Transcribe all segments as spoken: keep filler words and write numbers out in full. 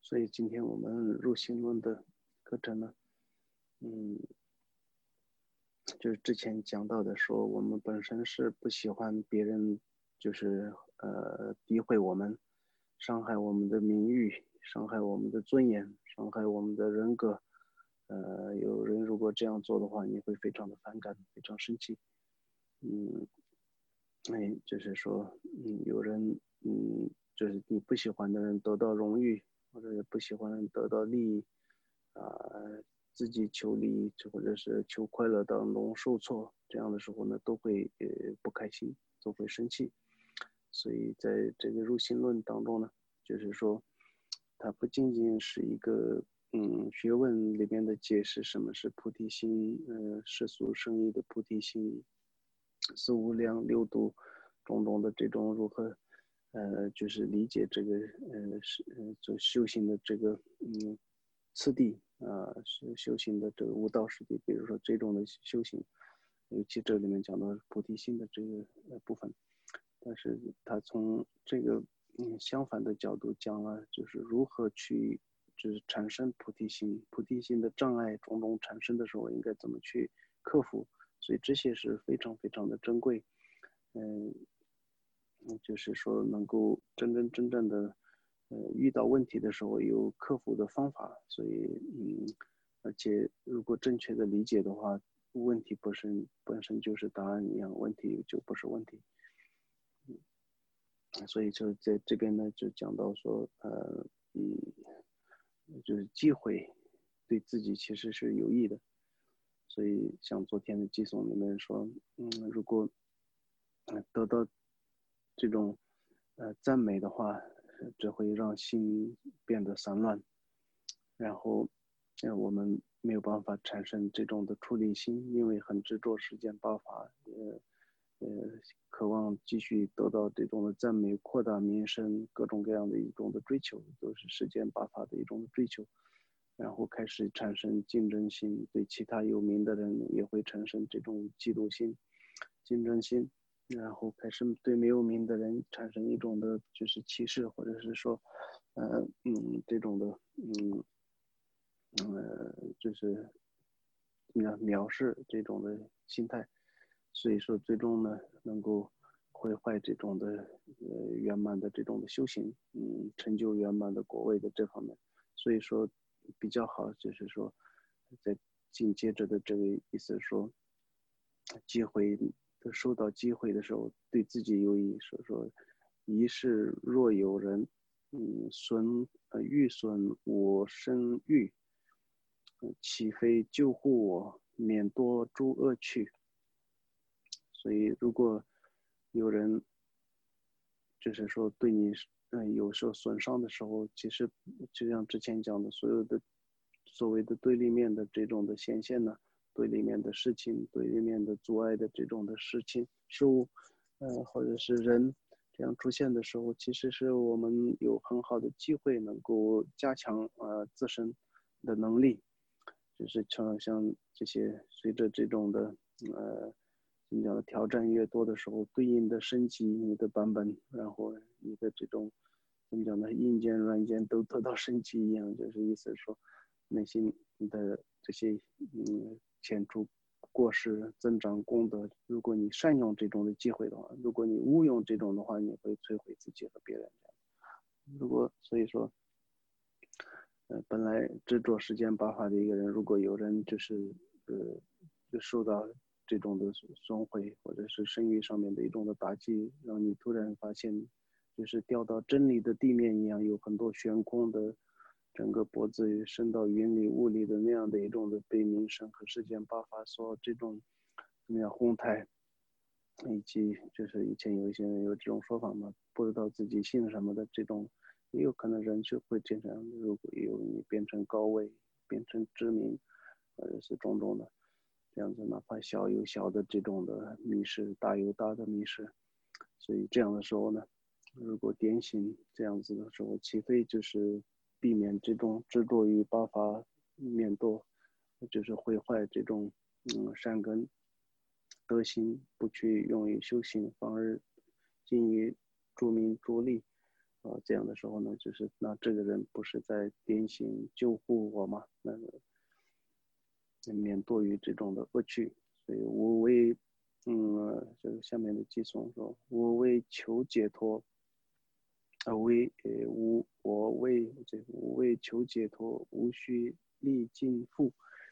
所以今天我们入心论的课程呢，嗯，就是之前讲到的说，我们本身是不喜欢别人就是呃诋毁我们，伤害我们的名誉，伤害我们的尊严，伤害我们的人格。呃，有人如果这样做的话，你会非常的反感，非常生气。嗯，哎，就是说，嗯，有人，嗯，就是你不喜欢的人得到荣誉，或者不喜欢的人得到利益，啊、呃，自己求利益或者是求快乐当中受挫，这样的时候呢，都会呃不开心，都会生气。所以在这个入心论当中呢，就是说，它不仅仅是一个嗯学问里面的解释什么是菩提心，呃，世俗生意的菩提心，四无量六度种种的这种如何，呃，就是理解这个呃是呃做修行的这个嗯次第啊，是修行的这个悟道实地，比如说这种的修行，尤其这里面讲到菩提心的这个呃部分。但是他从这个嗯相反的角度讲了，就是如何去就是产生菩提心，菩提心的障碍种种产生的时候应该怎么去克服，所以这些是非常非常的珍贵。嗯，就是说能够真真正正的呃遇到问题的时候有克服的方法，所以嗯，而且如果正确的理解的话，问题本身本身就是答案一样，问题就不是问题。所以就在这边呢，就讲到说，呃，嗯，就是机会对自己其实是有益的。所以像昨天的寄送里面说，嗯，如果得到这种呃赞美的话，这会让心变得散乱，然后呃我们没有办法产生这种的出离心，因为很执着世间八法，呃呃，渴望继续得到这种的赞美，扩大名声，各种各样的一种的追求，都是世间八法的一种追求，然后开始产生竞争心，对其他有名的人也会产生这种嫉妒心、竞争心，然后开始对没有名的人产生一种的就是歧视，或者是说，呃嗯这种的嗯呃就是藐藐视这种的心态。所以说最终呢能够毁坏这种的呃圆满的这种的修行，嗯，成就圆满的果位的这方面。所以说比较好就是说在紧接着的这个意思说，机会的受到机会的时候对自己有益，所以说一是若有人嗯损呃欲损我身欲，岂非救护我，免多诸恶趣。所以如果有人就是说对你嗯有受损伤的时候，其实就像之前讲的，所有的所谓的对立面的这种的显现呢，对立面的事情，对立面的阻碍的这种的事情事物，呃或者是人这样出现的时候，其实是我们有很好的机会能够加强呃自身的能力，就是像像这些随着这种的呃怎么讲的挑战越多的时候，对应的升级你的版本，然后你的这种怎么讲呢，硬件软件都得到升级一样，就是意思是说内心的这些嗯前出过失增长功德，如果你善用这种的机会的话，如果你误用这种的话，你会摧毁自己和别人。如果所以说呃，本来执着世间八法的一个人，如果有人就是呃，就受到这种的损毁，或者是声誉上面的一种的打击，让你突然发现，就是掉到真理的地面一样，有很多悬空的，整个脖子升到云里雾里的那样的一种的被名声和世间八法所这种怎么样哄抬，以及就是以前有一些人有这种说法嘛，不知道自己姓什么的这种。也有可能人就会这样，如果有你变成高位，变成知名，或者是种种的这样子，哪怕小有小的这种的迷失，大有大的迷失。所以这样的时候呢，如果点醒这样子的时候，岂非就是避免这种执着于八法面多，就是毁坏这种嗯善根德行，不去用于修行，反而精于助民助力。呃， 这样的时候呢，就是那这个人不是在点醒救护我吗？那免堕于这种的恶趣。所以无为，嗯，就是下面的寄颂说，无为求解脱，啊为呃无我为这无为求解脱，无需历尽复。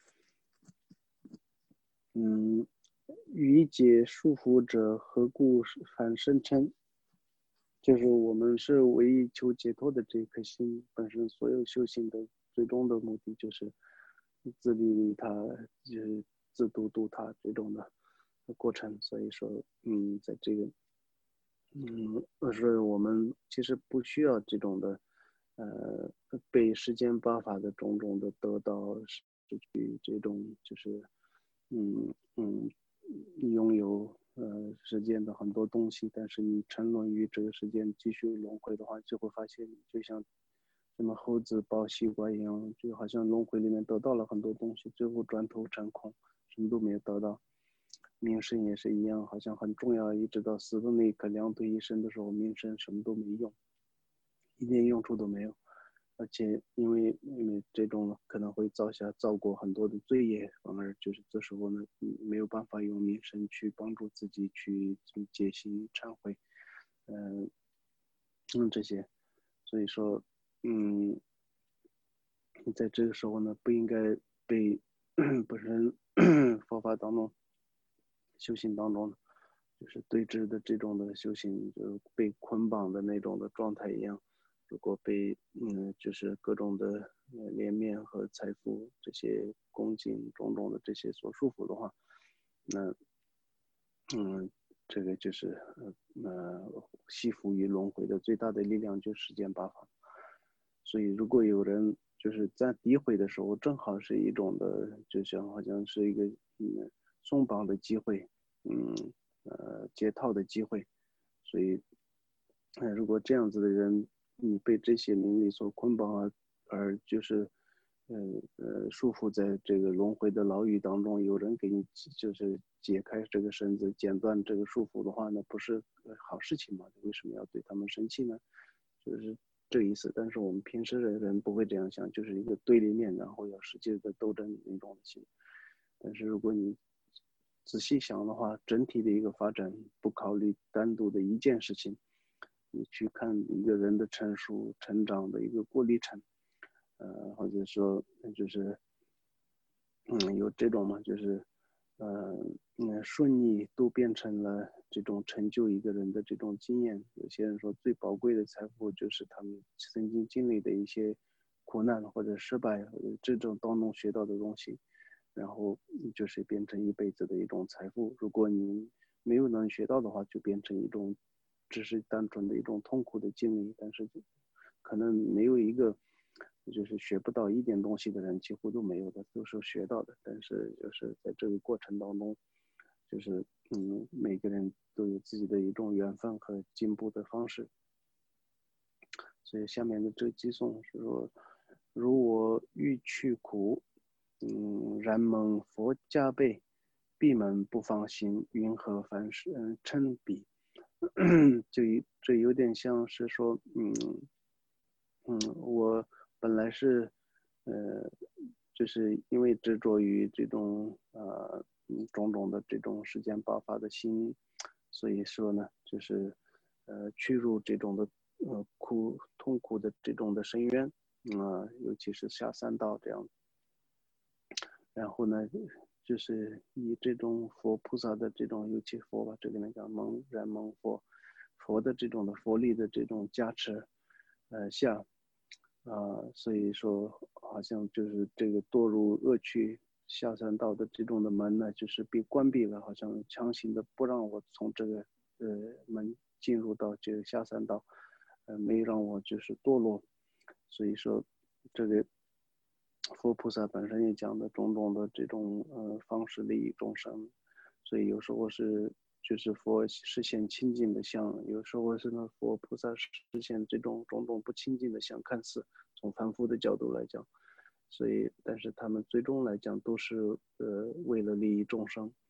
嗯，于解束缚者，何故反声称？就是我们是唯一求解脱的这颗心，本身所有修行的最终的目的就是自利利他，就是自度度他这种的过程。所以说，嗯，在这个，嗯，是我们其实不需要这种的，呃，被世间八法的种种的得到失去这种，就是，嗯嗯，拥有呃世间的很多东西，但是你沉沦于这个世间继续轮回的话，就会发现就像什么猴子抱西瓜一样，就好像轮回里面得到了很多东西，最后转头成空，什么都没有得到。名声也是一样，好像很重要，一直到死的那一刻，两腿一伸的时候，名声什么都没用，一点用处都没有。而且因为因为这种可能会造下造过很多的罪业，反而就是这时候呢，没有办法用名声去帮助自己去解析忏悔，嗯嗯这些，所以说，嗯，在这个时候呢，不应该被本身佛法当中修行当中呢，就是对峙的这种的修行，就被捆绑的那种的状态一样。如果被嗯，就是各种的呃脸面和财富这些恭敬种种的这些所束缚的话，那嗯，这个就是呃呃系服于轮回的最大的力量就是世间八法。所以如果有人就是在诋毁的时候，正好是一种的，就像好像是一个嗯松绑的机会，嗯呃解套的机会。所以，呃，如果这样子的人，你被这些名利所捆绑而而就是呃呃束缚在这个轮回的牢狱当中，有人给你就是解开这个绳子，剪断这个束缚的话，那不是好事情吗？为什么要对他们生气呢？就是这个意思。但是我们平时的人不会这样想，就是一个对立面，然后要使劲的斗争那种心。但是如果你仔细想的话，整体的一个发展，不考虑单独的一件事情，你去看一个人的成熟、成长的一个过历程，呃，或者说就是，嗯，有这种嘛，就是，呃，嗯，顺逆都变成了这种成就一个人的这种经验。有些人说，最宝贵的财富就是他们曾经经历的一些苦难或者失败，或者这种当中学到的东西。然后就是变成一辈子的一种财富。如果你没有能学到的话，就变成一种只是单纯的一种痛苦的经历。但是可能没有一个就是学不到一点东西的人，几乎都没有的，都是学到的。但是就是在这个过程当中，就是嗯，每个人都有自己的一种缘分和进步的方式。所以下面的这寄颂是说：如我欲去苦，嗯，然蒙佛加倍，闭门不放心，云何凡事嗯称彼？就这有点像是说，嗯嗯，我本来是呃，就是因为执着于这种呃嗯种种的这种世间爆发的心，所以说呢，就是呃屈入这种的呃苦痛苦的这种的深渊，啊、呃，尤其是下三道这样。然后呢，就是以这种佛菩萨的这种，尤其佛吧，这个那个蒙然蒙佛，佛的这种的佛力的这种加持，呃下，啊、呃，所以说好像就是这个堕入恶趣下三道的这种的门呢，就是被关闭了，好像强行的不让我从这个呃门进入到这个下三道，呃，没让我就是堕落，所以说这个。佛菩萨本身也讲的种种的这种呃方式利益众生，所以有时候是就是佛实现清净的相，有时候是呢佛菩萨实现这种种种不清净的相，看似从凡夫的角度来讲，所以但是他们最终来讲都是呃为了利益众生，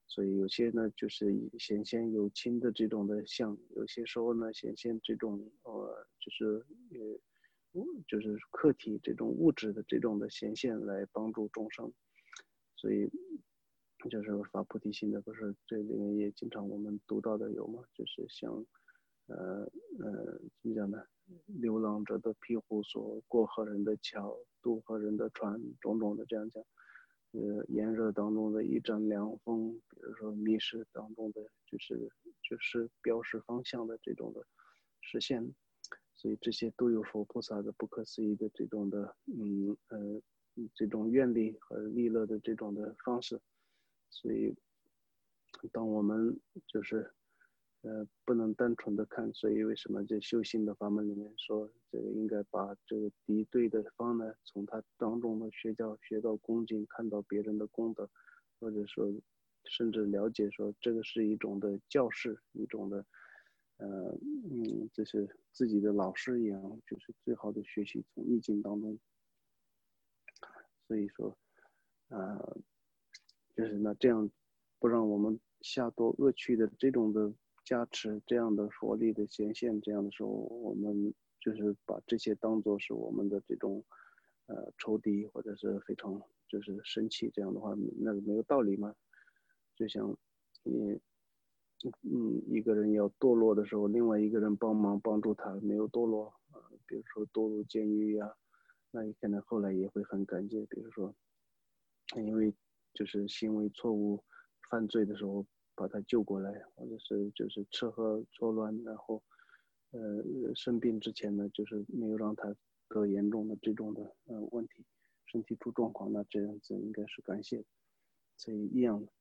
所以有些呢就是显现有情的这种的相，有些时候呢显现这种呃就是呃就是客体这种物质的这种的显现来帮助众生。所以就是发菩提心的，不是这里面也经常我们读到的有吗？就是像呃呃怎么讲呢？流浪者的庇护所，过河人的桥，渡河人的船，种种的这样讲。呃，炎热当中的一阵凉风，比如说迷失当中的就是就是标识方向的这种的实现，所以这些都有佛菩萨的不可思议的这种的嗯呃这种愿力和利乐的这种的方式。所以当我们就是呃不能单纯的看，所以为什么在修行的法门里面说这个应该把这个敌对的方呢，从他当中的学教学到恭敬，看到别人的功德，或者说甚至了解说这个是一种的教示，一种的呃嗯这是自己的老师一样，就是最好的学习从逆境当中。所以说呃就是那这样不让我们下多恶趣的这种的加持，这样的佛力的显现，这样的时候，我们就是把这些当做是我们的这种呃仇敌，或者是非常就是生气，这样的话，那个没有道理嘛。就像你嗯一个人要堕落的时候，另外一个人帮忙帮助他没有堕落啊、呃，比如说堕入监狱呀、啊，那你可能后来也会很感激，比如说因为就是行为错误犯罪的时候把他救过来，或者是就是吃喝作乱，然后呃生病之前呢就是没有让他得严重的这种的呃问题，身体出状况，那这样子应该是感谢。所以一样的。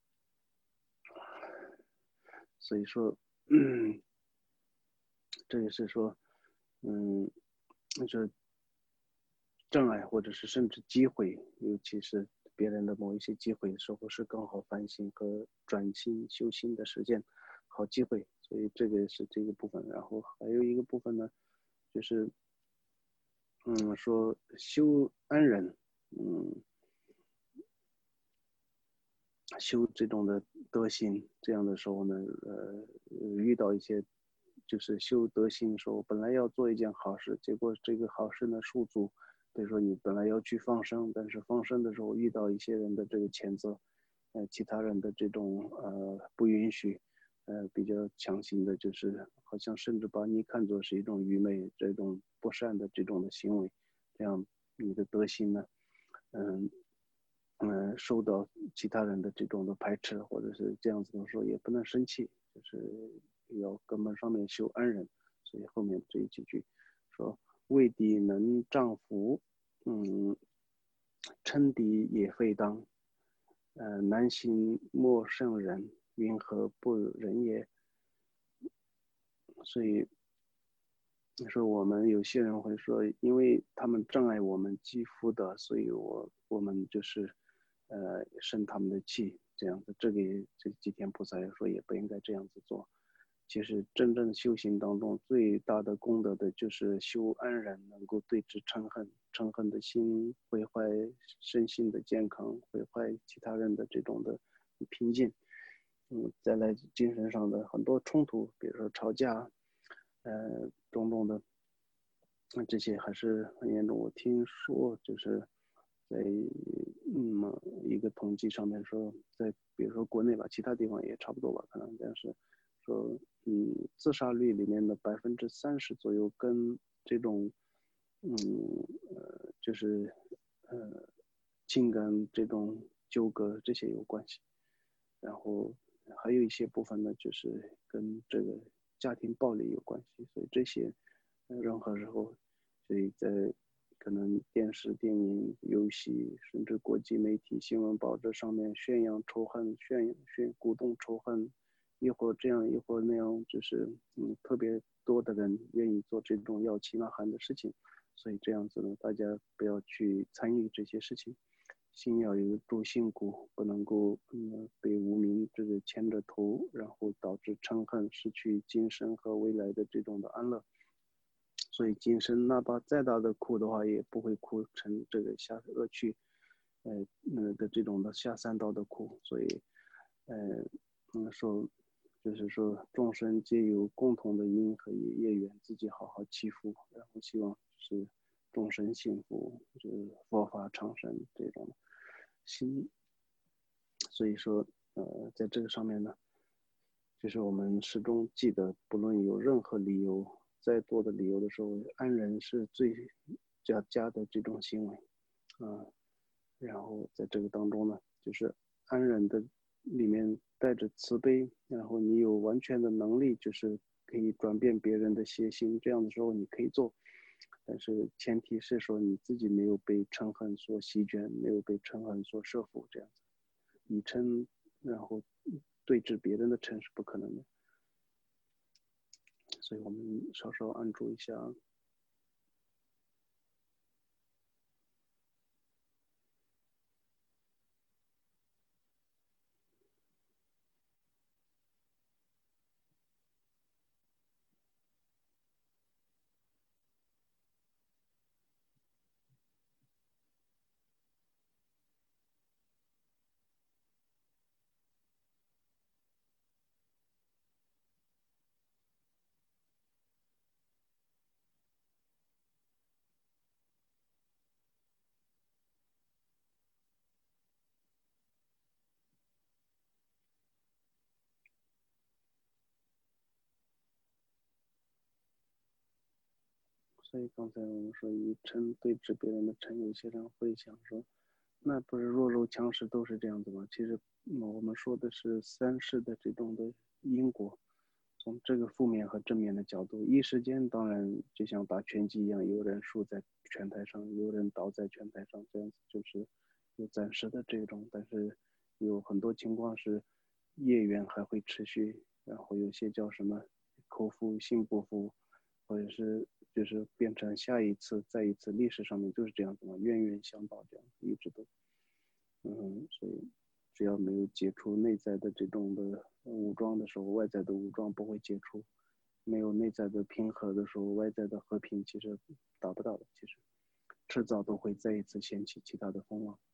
所以说嗯这也是说嗯就是障碍或者是甚至机会，尤其是别人的某一些机会的时候，是更好反省和转心修心的实践好机会。所以这个是这个部分。然后还有一个部分呢，就是嗯说修安忍，嗯修这种的德行，这样的时候呢，呃遇到一些就是修德行的时候，本来要做一件好事，结果这个好事呢受阻。比如说你本来要去放生，但是放生的时候遇到一些人的这个谴责，呃，其他人的这种呃不允许，呃比较强行的，就是好像甚至把你看作是一种愚昧、这种不善的这种的行为，这样你的德行呢，嗯嗯、呃、受到其他人的这种的排斥，或者是这样子的时候也不能生气，就是要根本上面修安忍。所以后面这几句说。为敌能丈夫，嗯，称敌也非当，呃，难行莫胜人，云何不仁也？所以说我们有些人会说，因为他们障碍我们肌肤的，所以我我们就是呃生他们的气，这样子。这个这几天菩萨也说也不应该这样子做。其实真正修行当中最大的功德的就是修安忍，能够对治嗔恨，嗔恨的心毁坏身心的健康，毁坏其他人的这种的平静。嗯，再来精神上的很多冲突，比如说吵架，呃，种种的，这些还是很严重。我听说就是在嗯一个统计上面说，在比如说国内吧，其他地方也差不多吧，可能，但是说嗯自杀率里面的百分之三十左右跟这种嗯呃就是呃情感这种纠葛这些有关系。然后还有一些部分呢，就是跟这个家庭暴力有关系。所以这些任何时候，所以在可能电视、电影、游戏，甚至国际媒体、新闻报纸上面宣扬仇恨、宣宣鼓动仇恨，一会儿这样一会儿那样，就是嗯特别多的人愿意做这种摇旗呐喊的事情。所以这样子呢，大家不要去参与这些事情。心要有主心骨，不能够嗯被无名这个牵着头，然后导致嗔恨，失去今生和未来的这种的安乐。所以今生哪怕再大的苦的话，也不会苦成这个下恶趣，呃呃的这种的下三道的苦。所以呃，嗯，说就是说众生皆有共同的因和业缘，自己好好祈福，然后希望是众生幸福，就是佛法长生这种心。所以说，呃，在这个上面呢，就是我们始终记得，不论有任何理由，再多的理由的时候，安忍是最佳佳的这种行为，啊、呃，然后在这个当中呢，就是安忍的里面带着慈悲，然后你有完全的能力，就是可以转变别人的邪心，这样的时候你可以做，但是前提是说你自己没有被嗔恨所席卷，没有被嗔恨所摄服，这样子，以嗔然后对峙别人的嗔是不可能的，所以我们稍稍按住一下。所以刚才我们说以嗔对峙别人的嗔，有些人会想说，那不是弱肉强食都是这样子吗？其实，嗯我们说的是三世的这种的因果，从这个负面和正面的角度，一时间当然就像打拳击一样，有人输在拳台上，有人倒在拳台上，这样子就是有暂时的这种，但是有很多情况是业缘还会持续，然后有些叫什么口服心不服，或者是就是变成下一次再一次，历史上面就是这样子嘛，冤冤相报这样子一直都，嗯，所以只要没有解除内在的这种的武装的时候，外在的武装不会解除；没有内在的平和的时候，外在的和平其实达不到的，其实迟早都会再一次掀起其他的风浪。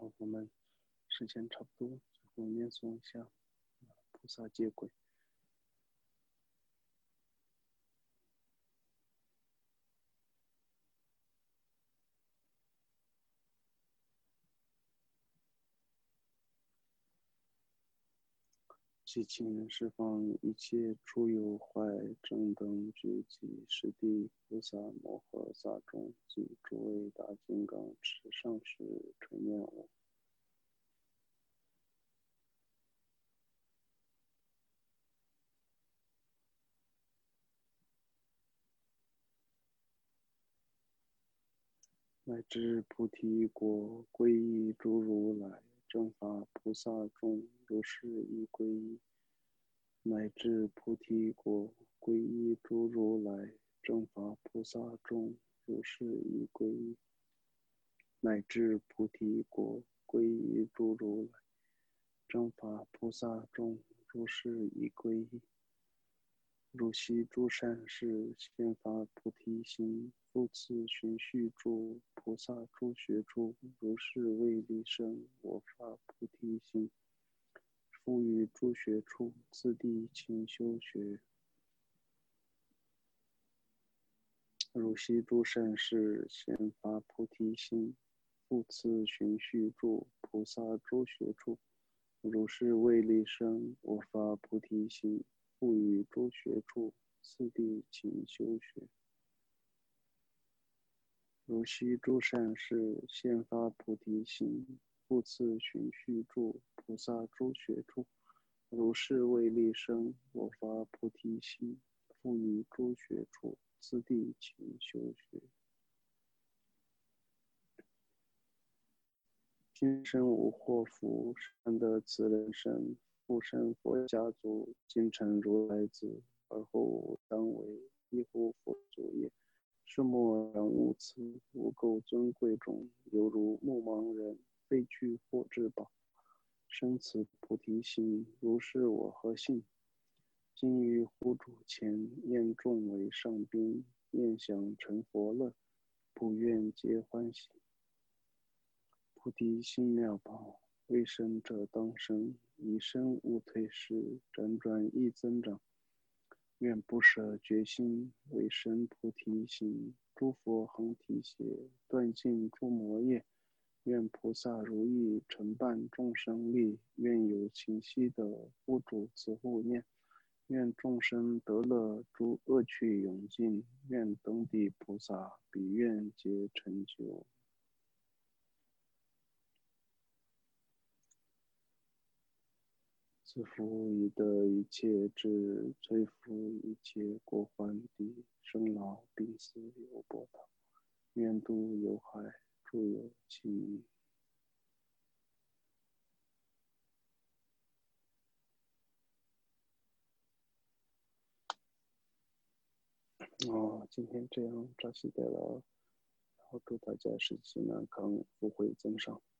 好，我们时间差不多，最后念诵一下菩萨戒轨。祈请释放一切诸有坏正等觉及十地菩萨摩诃萨众及诸位大金刚持上师垂念我。乃至菩提果皈依诸如来正法菩萨众如是一皈依。乃至菩提果皈依诸如来正法菩萨众如是一皈依。乃至菩提果皈依诸如来正法菩萨众如是一皈依。如悉诸善事先发菩提心，复次循序诸菩萨诸学处，如是为利生我发菩提心，复于诸学处次第勤修学。如悉诸善事先发菩提心，复次循序诸菩萨诸学处，如是为利生我发菩提心，复于诸学处次第勤修学。如悉诸善事先发菩提心，复次循序诸菩萨诸学处，如是为利生我发菩提心，复于诸学处次第勤修学。今生无祸福，善得此人身，复生佛家族，今成如来子，而后当为一乎佛祖也。是莫然无此，无垢尊贵中，犹如目盲人，非具获至宝。生此菩提心，如是我何幸？今于护主前，愿众为上宾，愿享成佛乐，不愿皆欢喜。菩提心妙宝，未生者当生，以生无退失，辗转亦增长。愿不舍决心，为生菩提心，诸佛恒提携，断尽诸魔业。愿菩萨如意承办众生力，愿有情悉的护主慈护念。愿众生得乐，诸恶趣永尽。愿等地菩萨彼愿皆成就。自负以得一切智，摧伏一切过患地，生老病死有波涛。愿度有海诸有情。哦，今天这样扎西德了，然后祝大家身心安康，福慧增上。